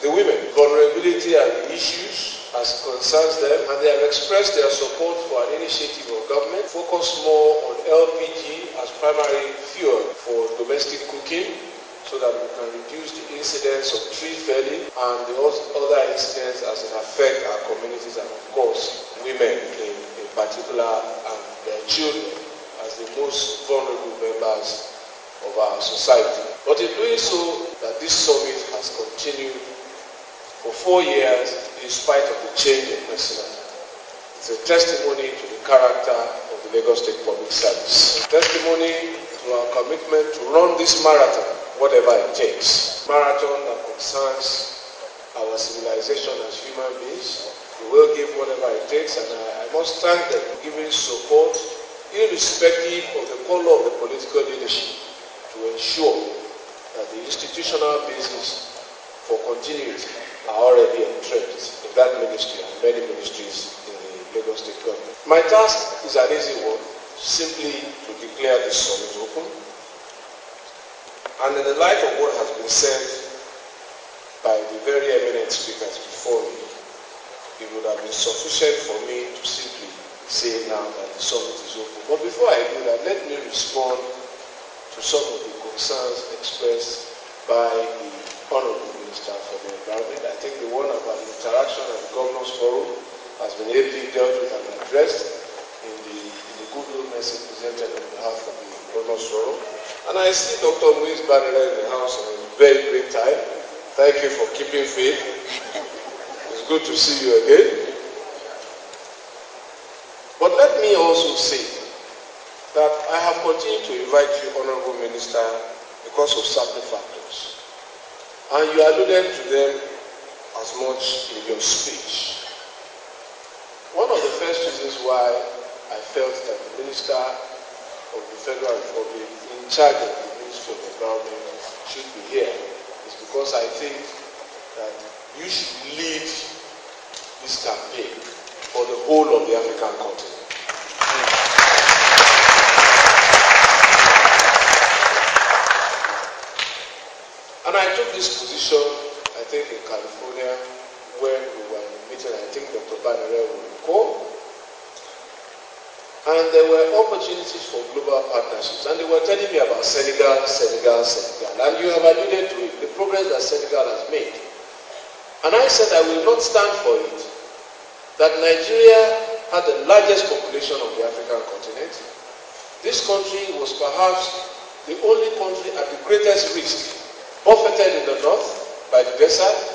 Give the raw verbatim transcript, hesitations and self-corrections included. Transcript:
the women, vulnerability and the issues as concerns them, and they have expressed their support for an initiative of government focused more on L P G as primary fuel for domestic cooking, so that we can reduce the incidence of tree felling and the other incidents as it affect our communities, and of course women in, in particular and their children as the most vulnerable members of our society. But in doing so, that this summit has continued for four years in spite of the change of president. It's a testimony to the character of the Lagos State Public Service. A testimony to our commitment to run this marathon, whatever it takes. Marathon that concerns our civilization as human beings. We will give whatever it takes, and I, I must thank them for giving support, irrespective of the color of the political leadership, to ensure that the institutional basis for continuity are already entrenched in that ministry and many ministries in the Lagos State government. My task is an easy one, simply to declare this summit open. And in the light of what has been said by the very eminent speakers before me, it would have been sufficient for me to simply say now that the summit is open. But before I do that, let me respond to some of the concerns expressed by the Honorable Minister for the Environment. I think the one about the interaction at the Governors Forum has been ably dealt with and addressed in the, in the goodwill message presented on behalf of the Governors Forum. And I see Doctor Muiz Banere in the house on a very great time. Thank you for keeping faith. It's good to see you again. But let me also say that I have continued to invite you, Honorable Minister, because of certain factors. And you alluded to them as much in your speech. One of the first reasons why I felt that the Minister of the Federal Republic in charge of the Ministry of Environment should be here is because I think that you should lead this campaign for the whole of the African continent. And I took this position, I think, in California when we were in a meeting, I think Doctor Banere will recall. And there were opportunities for global partnerships. And they were telling me about Senegal, Senegal, Senegal. And you have alluded to it, the progress that Senegal has made. And I said I will not stand for it that Nigeria had the largest population of the African continent. This country was perhaps the only country at the greatest risk, buffeted in the north by the desert,